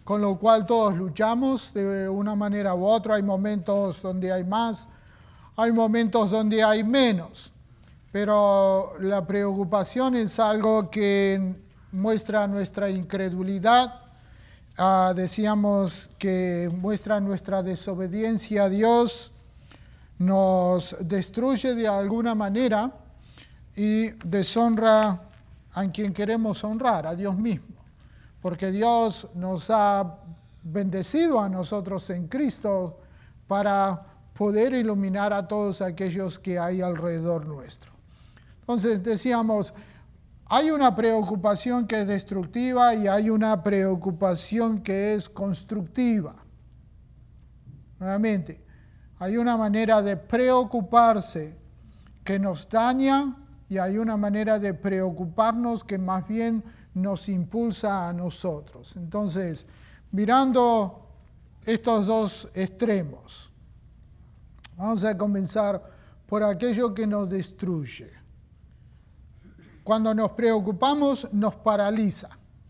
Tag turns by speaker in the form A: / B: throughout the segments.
A: con lo cual todos luchamos de una manera u otra. Hay momentos donde hay más, hay momentos donde hay menos, pero la preocupación es algo que muestra nuestra incredulidad, decíamos que muestra nuestra desobediencia a Dios, nos destruye de alguna manera y deshonra a quien queremos honrar, a Dios mismo, porque Dios nos ha bendecido a nosotros en Cristo para poder iluminar a todos aquellos que hay alrededor nuestro. Entonces decíamos, hay una preocupación que es destructiva y hay una preocupación que es constructiva. Nuevamente, hay una manera de preocuparse que nos daña y hay una manera de preocuparnos que más bien nos impulsa a nosotros. Entonces, mirando estos dos extremos, vamos a comenzar por aquello que nos destruye. Cuando nos preocupamos, nos paraliza.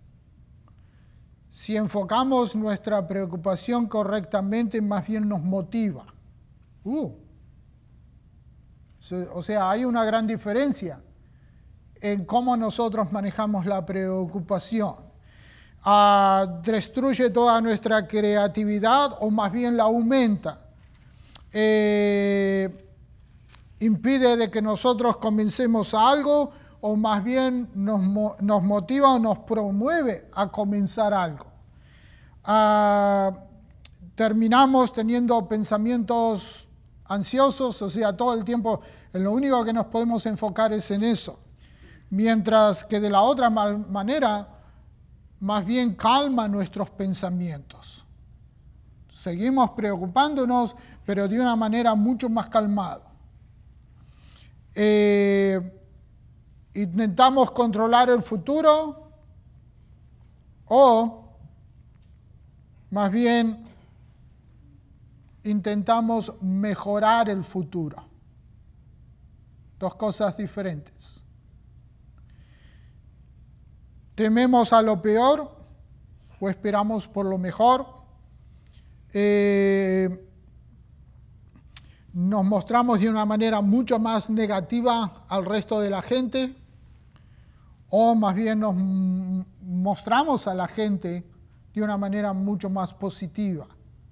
A: Si enfocamos nuestra preocupación correctamente, más bien nos motiva. O sea, hay una gran diferencia en cómo nosotros manejamos la preocupación. Destruye toda nuestra creatividad o más bien la aumenta. Impide de que nosotros comencemos algo o más bien nos motiva o nos promueve a comenzar algo. Terminamos teniendo pensamientos ansiosos, o sea, todo el tiempo en lo único que nos podemos enfocar es en eso. Mientras que de la otra manera, más bien calma nuestros pensamientos. Seguimos preocupándonos, pero de una manera mucho más calmada. Intentamos controlar el futuro o más bien intentamos mejorar el futuro. Dos cosas diferentes. ¿Tememos a lo peor o esperamos por lo mejor? ¿Nos mostramos de una manera mucho más negativa al resto de la gente? ¿O más bien nos mostramos a la gente de una manera mucho más positiva?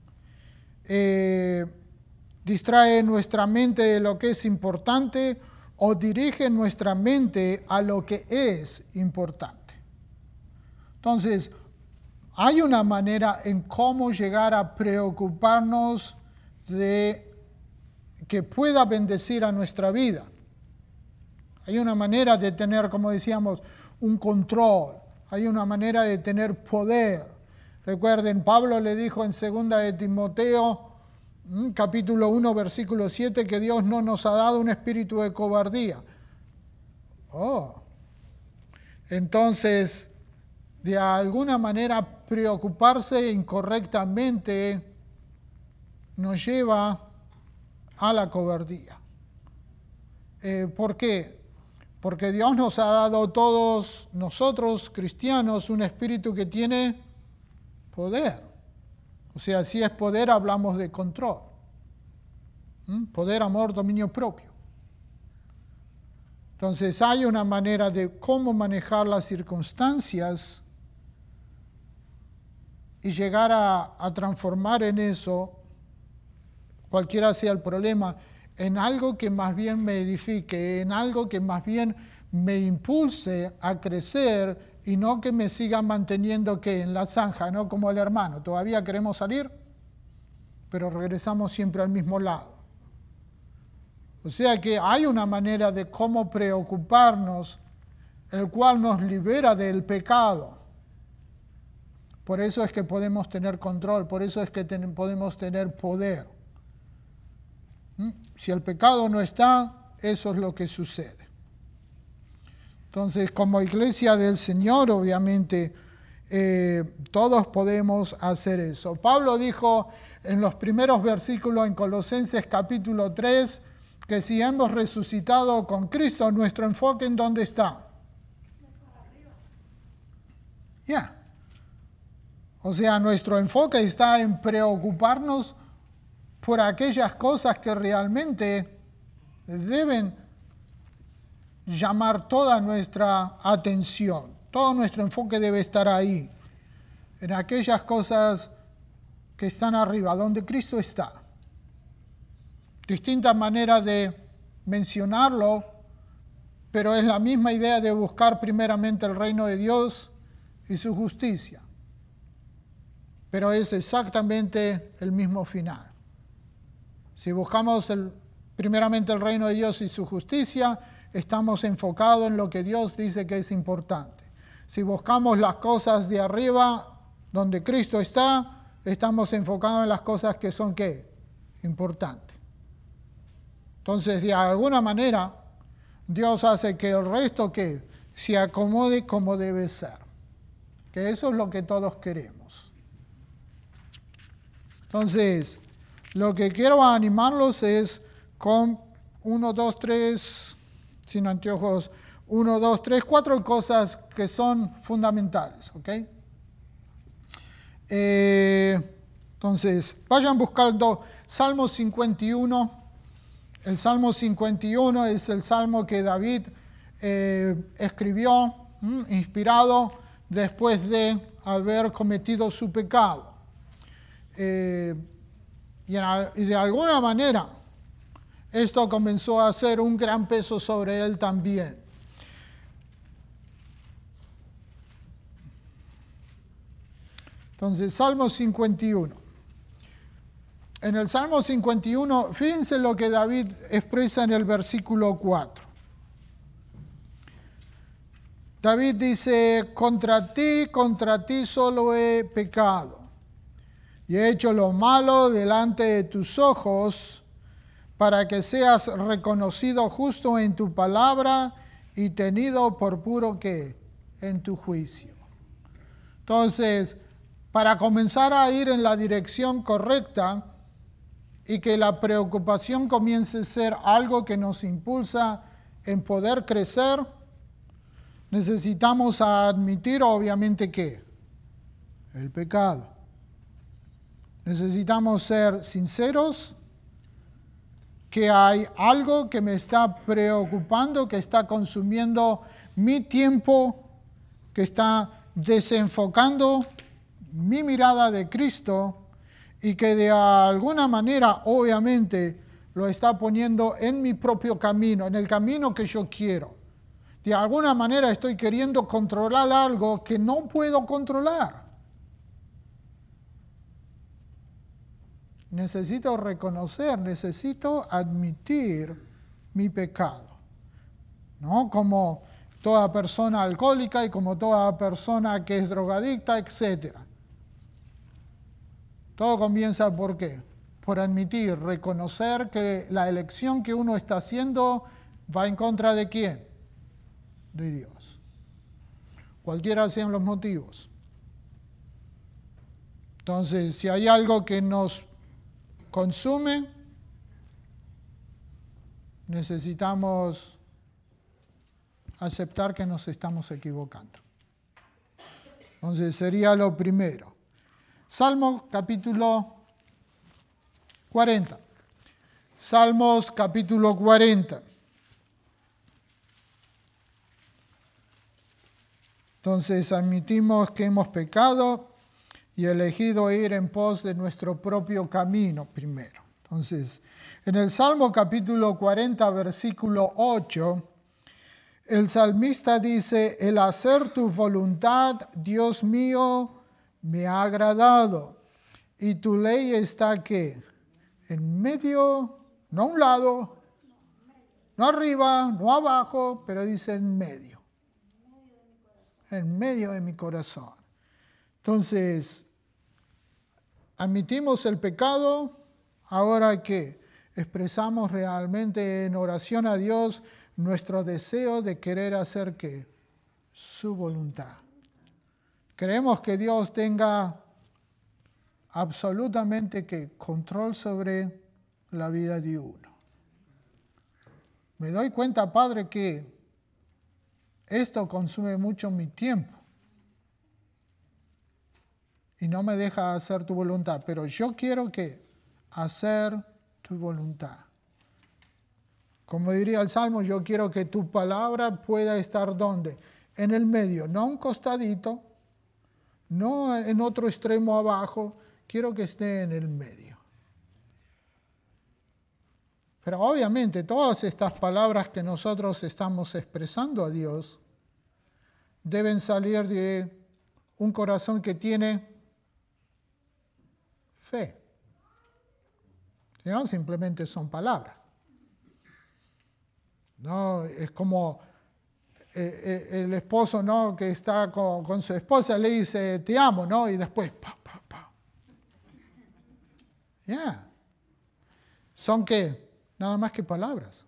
A: ¿Distrae nuestra mente de lo que es importante o dirige nuestra mente a lo que es importante? Entonces, hay una manera en cómo llegar a preocuparnos de que pueda bendecir a nuestra vida. Hay una manera de tener, como decíamos, un control. Hay una manera de tener poder. Recuerden, Pablo le dijo en 2 de Timoteo, capítulo 1, versículo 7, que Dios no nos ha dado un espíritu de cobardía. Entonces, de alguna manera preocuparse incorrectamente nos lleva a la cobardía. ¿Por qué? Porque Dios nos ha dado a todos nosotros, cristianos, un espíritu que tiene poder. O sea, si es poder, hablamos de control. Poder, amor, dominio propio. Entonces hay una manera de cómo manejar las circunstancias y llegar a transformar en eso, cualquiera sea el problema, en algo que más bien me edifique, en algo que más bien me impulse a crecer y no que me siga manteniendo que en la zanja, ¿no? Como el hermano, todavía queremos salir, pero regresamos siempre al mismo lado. O sea que hay una manera de cómo preocuparnos, el cual nos libera del pecado. Por eso es que podemos tener control, por eso es que podemos tener poder. Si el pecado no está, eso es lo que sucede. Entonces, como iglesia del Señor, obviamente, todos podemos hacer eso. Pablo dijo en los primeros versículos en Colosenses capítulo 3, que si hemos resucitado con Cristo, nuestro enfoque ¿en dónde está? O sea, nuestro enfoque está en preocuparnos por aquellas cosas que realmente deben llamar toda nuestra atención. Todo nuestro enfoque debe estar ahí, en aquellas cosas que están arriba, donde Cristo está. Distintas maneras de mencionarlo, pero es la misma idea de buscar primeramente el reino de Dios y su justicia. Pero es exactamente el mismo final. Si buscamos primeramente el reino de Dios y su justicia, estamos enfocados en lo que Dios dice que es importante. Si buscamos las cosas de arriba, donde Cristo está, estamos enfocados en las cosas que son, ¿qué? Importantes. Entonces, de alguna manera, Dios hace que el resto, ¿qué? Se acomode como debe ser. Que eso es lo que todos queremos. Entonces, lo que quiero animarlos es con 1, 2, 3, sin anteojos, 1, 2, 3, 4 cosas que son fundamentales, ¿ok? Entonces, vayan buscando Salmo 51. El Salmo 51 es el salmo que David escribió, inspirado después de haber cometido su pecado. Y de alguna manera, esto comenzó a ser un gran peso sobre él también. Entonces, Salmo 51. En el Salmo 51, fíjense lo que David expresa en el versículo 4. David dice, contra ti solo he pecado, y he hecho lo malo delante de tus ojos, para que seas reconocido justo en tu palabra y tenido por puro ¿qué? En tu juicio. Entonces, para comenzar a ir en la dirección correcta y que la preocupación comience a ser algo que nos impulsa en poder crecer, necesitamos admitir obviamente ¿qué? El pecado. Necesitamos ser sinceros que hay algo que me está preocupando, que está consumiendo mi tiempo, que está desenfocando mi mirada de Cristo y que de alguna manera, obviamente, lo está poniendo en mi propio camino, en el camino que yo quiero. De alguna manera estoy queriendo controlar algo que no puedo controlar. Necesito reconocer, necesito admitir mi pecado, ¿no? Como toda persona alcohólica y como toda persona que es drogadicta, etc. Todo comienza ¿por qué? Por admitir, reconocer que la elección que uno está haciendo va en contra de ¿quién? De Dios. Cualquiera sean los motivos. Entonces, si hay algo que nos consume, necesitamos aceptar que nos estamos equivocando. Entonces sería lo primero. Salmos capítulo 40. Salmos capítulo 40. Entonces admitimos que hemos pecado y elegido ir en pos de nuestro propio camino primero. Entonces, en el Salmo capítulo 40, versículo 8, el salmista dice, el hacer tu voluntad, Dios mío, me ha agradado. Y tu ley está, ¿qué? En medio, no a un lado, no arriba, no abajo, pero dice en medio. En medio de mi corazón. Entonces, admitimos el pecado, ahora que expresamos realmente en oración a Dios nuestro deseo de querer hacer ¿qué? Su voluntad. Creemos que Dios tenga absolutamente ¿qué? Control sobre la vida de uno. Me doy cuenta, Padre, que esto consume mucho mi tiempo. y no me deja hacer tu voluntad, pero yo quiero hacer tu voluntad. Como diría el Salmo, yo quiero que tu palabra pueda estar ¿dónde? En el medio, no a un costadito, no en otro extremo abajo, quiero que esté en el medio. Pero obviamente todas estas palabras que nosotros estamos expresando a Dios deben salir de un corazón que tiene fe. Si no, simplemente son palabras. No, es como el esposo, ¿no?, que está con su esposa, le dice, te amo, ¿no? Y después, pa. Ya. ¿Son qué? Nada más que palabras.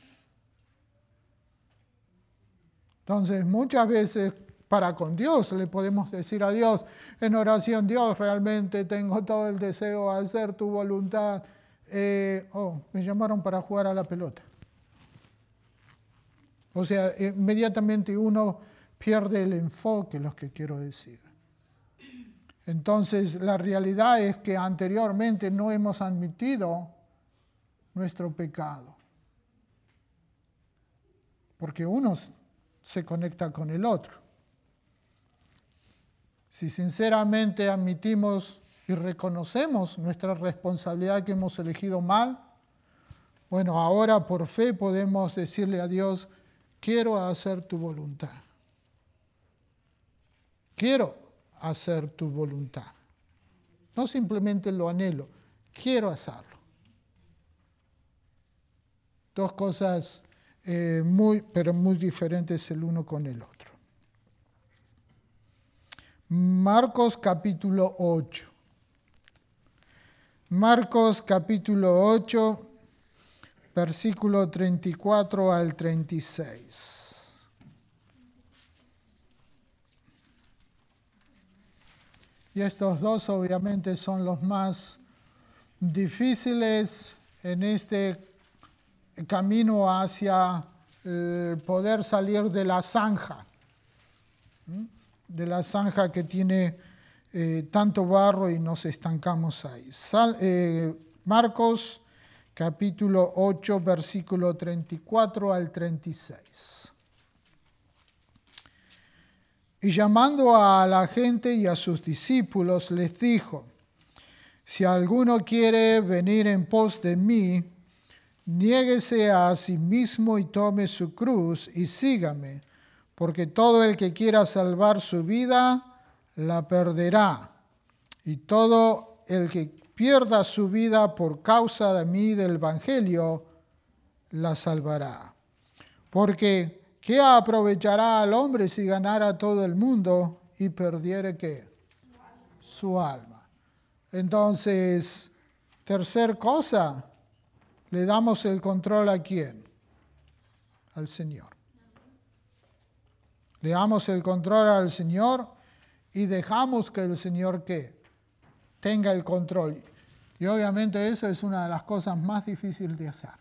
A: Entonces, muchas veces para con Dios le podemos decir a Dios en oración, Dios, realmente tengo todo el deseo de hacer tu voluntad. Me llamaron para jugar a la pelota. O sea, inmediatamente uno pierde el enfoque, lo que quiero decir. Entonces, la realidad es que anteriormente no hemos admitido nuestro pecado. Porque uno se conecta con el otro. Si sinceramente admitimos y reconocemos nuestra responsabilidad que hemos elegido mal, bueno, ahora por fe podemos decirle a Dios, quiero hacer tu voluntad. Quiero hacer tu voluntad. No simplemente lo anhelo, quiero hacerlo. Dos cosas pero muy diferentes el uno con el otro. Marcos capítulo 8. Marcos capítulo 8, versículo 34 al 36. Y estos dos obviamente son los más difíciles en este camino hacia el poder salir de la zanja que tiene tanto barro y nos estancamos ahí. Marcos capítulo 8, versículo 34 al 36. Y llamando a la gente y a sus discípulos, les dijo, si alguno quiere venir en pos de mí, niéguese a sí mismo y tome su cruz y sígame, porque todo el que quiera salvar su vida, la perderá. Y todo el que pierda su vida por causa de mí del Evangelio, la salvará. Porque, ¿qué aprovechará al hombre si ganara todo el mundo y perdiere qué? Su alma. Entonces, tercer cosa, le damos el control ¿a quién? Al Señor. Le damos el control al Señor y dejamos que el Señor ¿qué? Tenga el control. Y obviamente eso es una de las cosas más difíciles de hacer.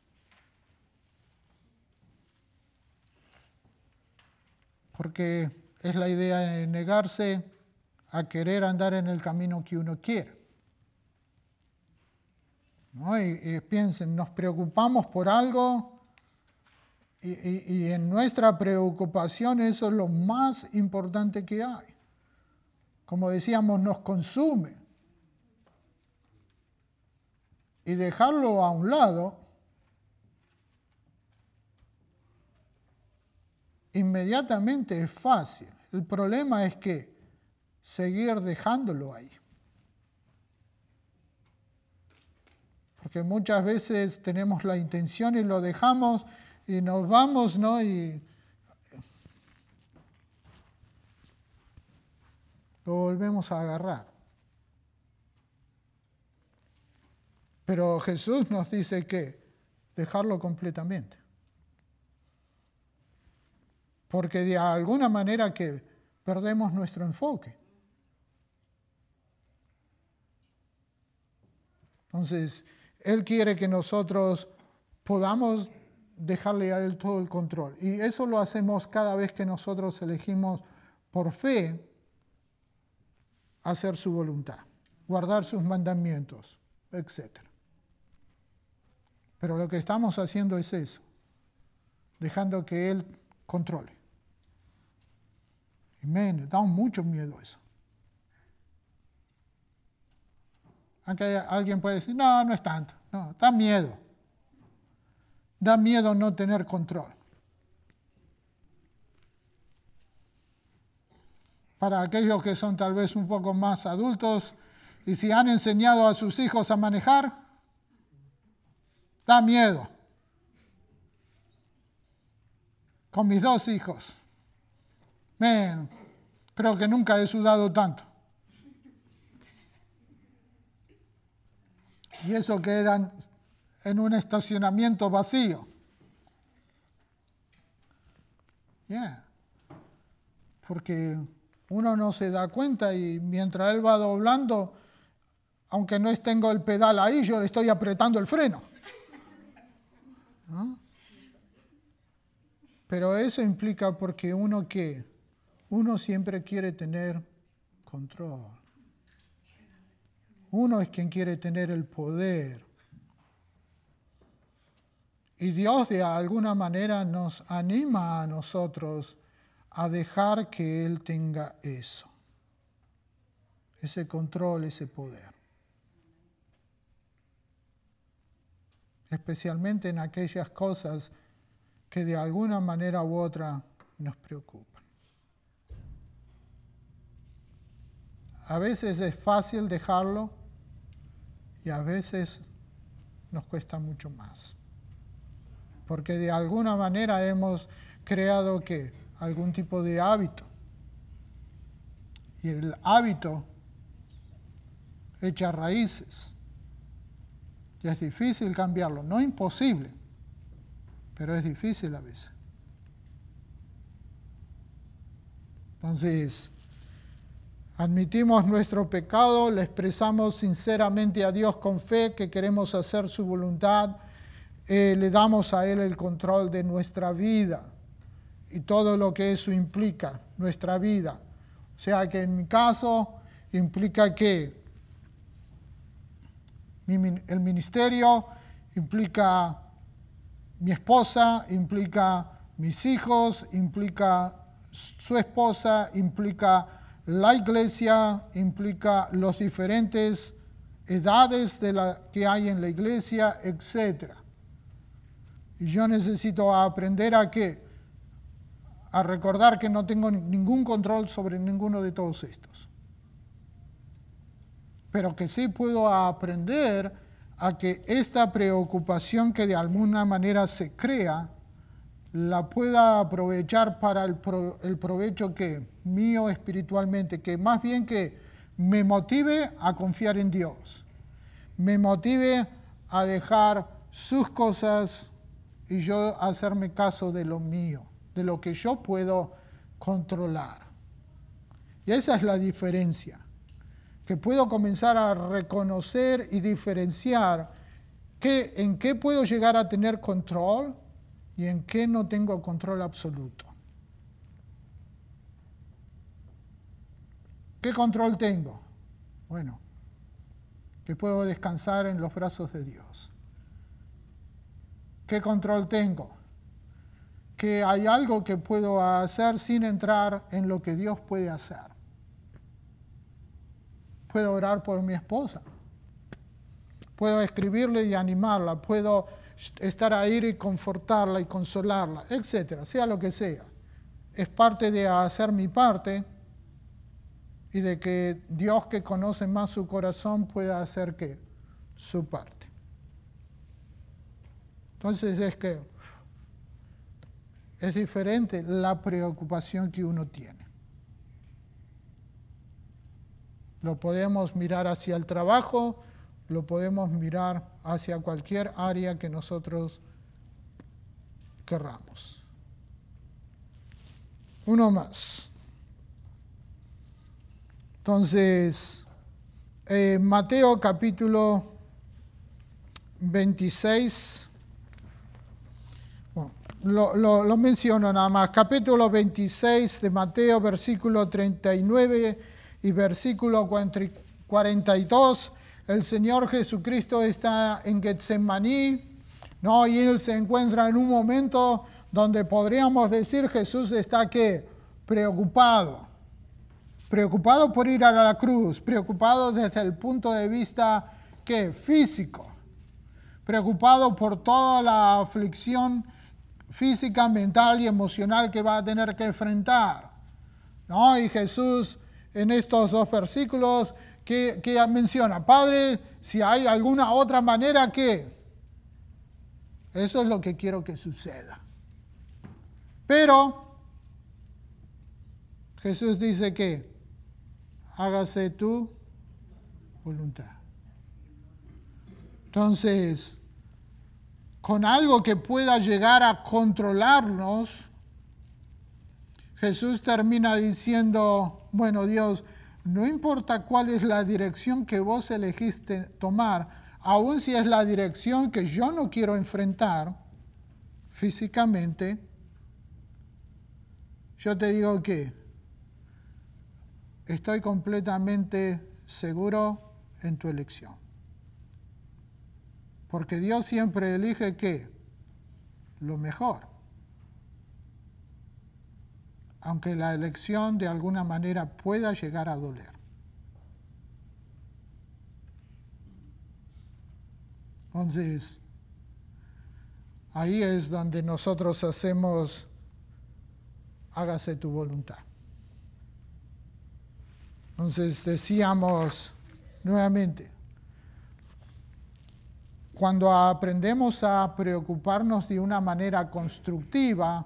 A: Porque es la idea de negarse a querer andar en el camino que uno quiere. ¿No? Y piensen, nos preocupamos por algo y en nuestra preocupación eso es lo más importante que hay. Como decíamos, nos consume. Y dejarlo a un lado, inmediatamente es fácil. El problema es que seguir dejándolo ahí. Porque muchas veces tenemos la intención y lo dejamos y nos vamos, ¿no? Y lo volvemos a agarrar. Pero Jesús nos dice que dejarlo completamente. Porque de alguna manera que perdemos nuestro enfoque. Entonces, Él quiere que nosotros podamos dejarle a Él todo el control. Y eso lo hacemos cada vez que nosotros elegimos por fe hacer su voluntad, guardar sus mandamientos, etc. Pero lo que estamos haciendo es eso, dejando que Él controle. Y me da mucho miedo eso. Aunque alguien puede decir, no, no es tanto. No, da miedo. Da miedo no tener control. Para aquellos que son tal vez un poco más adultos, y si han enseñado a sus hijos a manejar, da miedo. Con mis 2 hijos, creo que nunca he sudado tanto. Y eso que eran en un estacionamiento vacío. Porque uno no se da cuenta y mientras él va doblando, aunque no tengo el pedal ahí, yo le estoy apretando el freno. ¿No? Pero eso implica porque uno siempre quiere tener control. Uno es quien quiere tener el poder. Y Dios de alguna manera nos anima a nosotros a dejar que Él tenga eso. Ese control, ese poder. Especialmente en aquellas cosas que de alguna manera u otra nos preocupan. A veces es fácil dejarlo y a veces nos cuesta mucho más. Porque de alguna manera hemos creado algún tipo de hábito. Y el hábito echa raíces. Y es difícil cambiarlo, no imposible, pero es difícil a veces. Entonces, admitimos nuestro pecado, le expresamos sinceramente a Dios con fe que queremos hacer su voluntad, le damos a Él el control de nuestra vida y todo lo que eso implica, nuestra vida. O sea que en mi caso implica que el ministerio implica mi esposa, implica mis hijos, implica su esposa, implica la iglesia, implica las diferentes edades que hay en la iglesia, etc. Y yo necesito aprender a recordar que no tengo ningún control sobre ninguno de todos estos. Pero que sí puedo aprender a que esta preocupación que de alguna manera se crea, la pueda aprovechar para el provecho mío espiritualmente, que más bien que me motive a confiar en Dios, me motive a dejar sus cosas y yo hacerme caso de lo mío, de lo que yo puedo controlar. Y esa es la diferencia, que puedo comenzar a reconocer y diferenciar en qué puedo llegar a tener control y en qué no tengo control absoluto. ¿Qué control tengo? Bueno, que puedo descansar en los brazos de Dios. ¿Qué control tengo? Que hay algo que puedo hacer sin entrar en lo que Dios puede hacer. Puedo orar por mi esposa. Puedo escribirle y animarla. Puedo estar ahí y confortarla y consolarla, etcétera, sea lo que sea. Es parte de hacer mi parte y de que Dios, que conoce más su corazón, pueda hacer su parte. Entonces es diferente la preocupación que uno tiene. Lo podemos mirar hacia el trabajo, lo podemos mirar hacia cualquier área que nosotros querramos. Uno más. Entonces, Mateo capítulo 26, bueno, lo menciono nada más, capítulo 26 de Mateo, versículo 39 y versículo 42, el Señor Jesucristo está en Getsemaní, ¿no? Y Él se encuentra en un momento donde podríamos decir Jesús está ¿qué? Preocupado por ir a la cruz, preocupado desde el punto de vista ¿qué? Físico, preocupado por toda la aflicción física, mental y emocional que va a tener que enfrentar, ¿no? Y Jesús en estos dos versículos que menciona, Padre, si hay alguna otra manera que, eso es lo que quiero que suceda. Pero Jesús dice que hágase tu voluntad. Entonces, con algo que pueda llegar a controlarnos, Jesús termina diciendo, bueno, Dios, no importa cuál es la dirección que vos elegiste tomar, aun si es la dirección que yo no quiero enfrentar físicamente, yo te digo que estoy completamente seguro en tu elección. Porque Dios siempre elige ¿qué? Lo mejor. Aunque la elección de alguna manera pueda llegar a doler. Entonces, ahí es donde nosotros hacemos, hágase tu voluntad. Entonces decíamos nuevamente, cuando aprendemos a preocuparnos de una manera constructiva,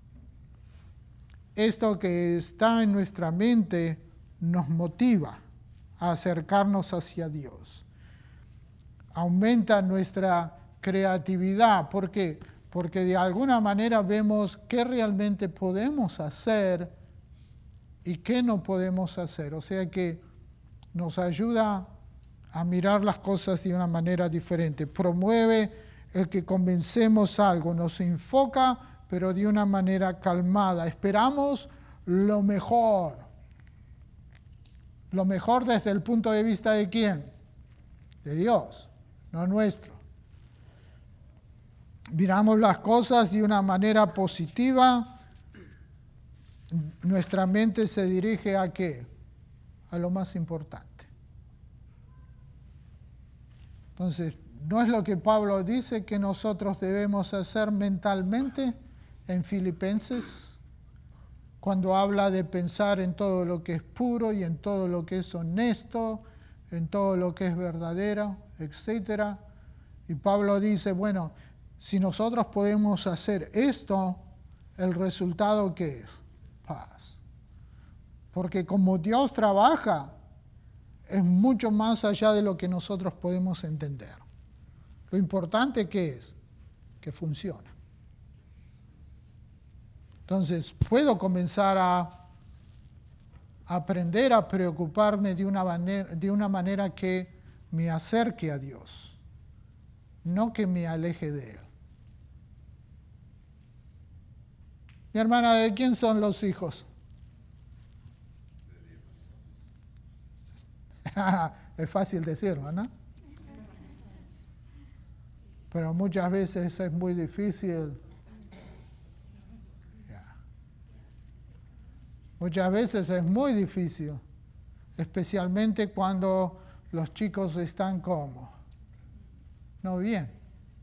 A: esto que está en nuestra mente nos motiva a acercarnos hacia Dios. Aumenta nuestra creatividad. ¿Por qué? Porque de alguna manera vemos qué realmente podemos hacer y qué no podemos hacer. O sea que nos ayuda a mirar las cosas de una manera diferente. Promueve el que convencemos algo, nos enfoca, pero de una manera calmada. Esperamos lo mejor. Lo mejor desde el punto de vista de ¿quién? De Dios, no nuestro. Miramos las cosas de una manera positiva. Nuestra mente se dirige ¿a qué? A lo más importante. Entonces, ¿no es lo que Pablo dice que nosotros debemos hacer mentalmente en Filipenses? Cuando habla de pensar en todo lo que es puro y en todo lo que es honesto, en todo lo que es verdadero, etc. Y Pablo dice, bueno, si nosotros podemos hacer esto, ¿el resultado qué es? Paz. Porque como Dios trabaja, es mucho más allá de lo que nosotros podemos entender. Lo importante que es que funciona. Entonces, puedo comenzar a aprender a preocuparme de una manera que me acerque a Dios, no que me aleje de Él. Mi hermana, ¿de quién son los hijos? Es fácil decirlo, ¿no? Pero muchas veces es muy difícil. Muchas veces es muy difícil, especialmente cuando los chicos están como no bien.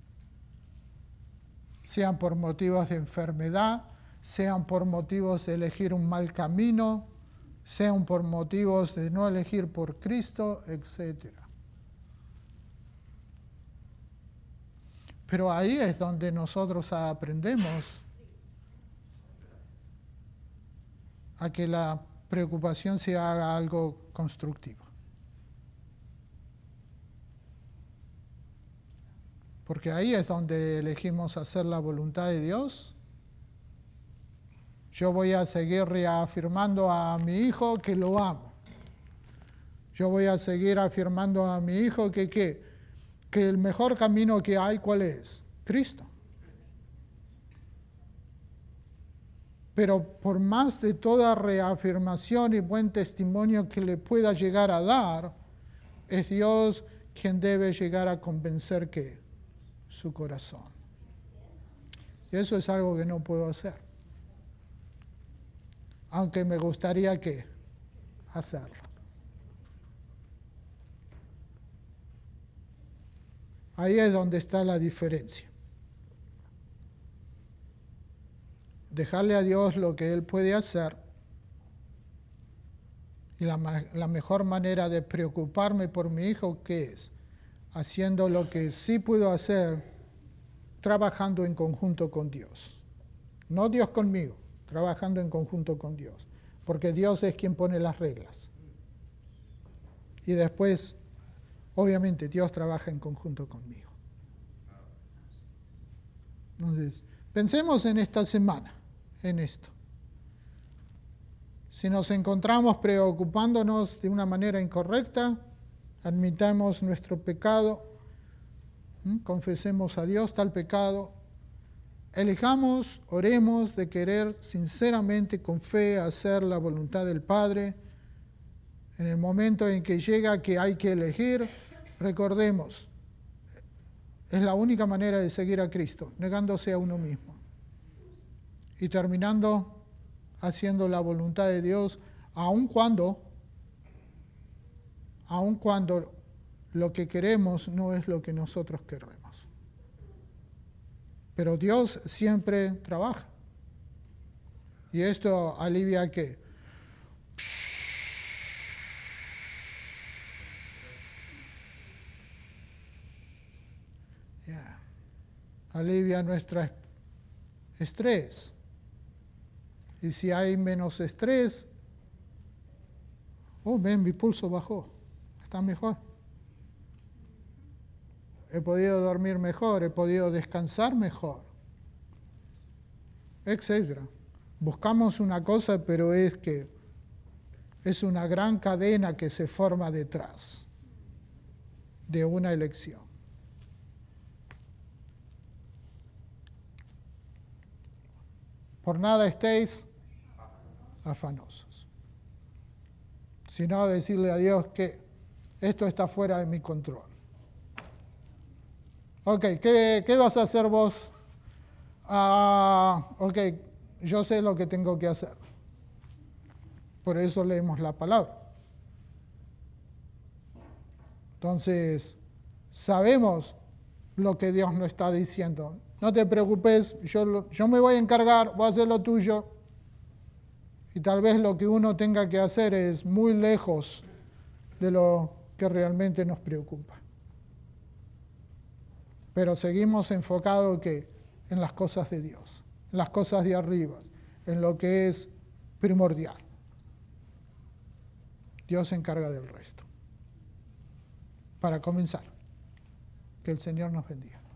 A: Sean por motivos de enfermedad, sean por motivos de elegir un mal camino, sean por motivos de no elegir por Cristo, etc. Pero ahí es donde nosotros aprendemos a que la preocupación se haga algo constructivo. Porque ahí es donde elegimos hacer la voluntad de Dios. Yo voy a seguir reafirmando a mi hijo que lo amo. Yo voy a seguir afirmando a mi hijo que el mejor camino que hay, ¿cuál es? Cristo. Pero por más de toda reafirmación y buen testimonio que le pueda llegar a dar, es Dios quien debe llegar a convencer que su corazón. Y eso es algo que no puedo hacer. Aunque me gustaría que hacerlo. Ahí es donde está la diferencia. Dejarle a Dios lo que Él puede hacer. Y la mejor manera de preocuparme por mi hijo, ¿qué es? Haciendo lo que sí puedo hacer, trabajando en conjunto con Dios. No Dios conmigo, trabajando en conjunto con Dios. Porque Dios es quien pone las reglas. Y después, obviamente, Dios trabaja en conjunto conmigo. Entonces, pensemos en esta semana, en esto. Si nos encontramos preocupándonos de una manera incorrecta, admitamos nuestro pecado, confesemos a Dios tal pecado, elijamos, oremos de querer sinceramente, con fe, hacer la voluntad del Padre. En el momento en que llega que hay que elegir, recordemos, es la única manera de seguir a Cristo, negándose a uno mismo. Y terminando haciendo la voluntad de Dios, aun cuando lo que queremos no es lo que nosotros queremos. Pero Dios siempre trabaja. Y esto alivia ¿qué? Alivia nuestro estrés. Y si hay menos estrés, mi pulso bajó, está mejor. He podido dormir mejor, he podido descansar mejor, etc. Buscamos una cosa, pero es que es una gran cadena que se forma detrás de una elección. Por nada estéis afanosos, sino decirle a Dios que esto está fuera de mi control. Ok, ¿qué vas a hacer vos? Ok, yo sé lo que tengo que hacer. Por eso leemos la palabra. Entonces, sabemos lo que Dios nos está diciendo. No te preocupes, yo me voy a encargar, voy a hacer lo tuyo. Y tal vez lo que uno tenga que hacer es muy lejos de lo que realmente nos preocupa. Pero seguimos enfocados en las cosas de Dios, en las cosas de arriba, en lo que es primordial. Dios se encarga del resto. Para comenzar, que el Señor nos bendiga.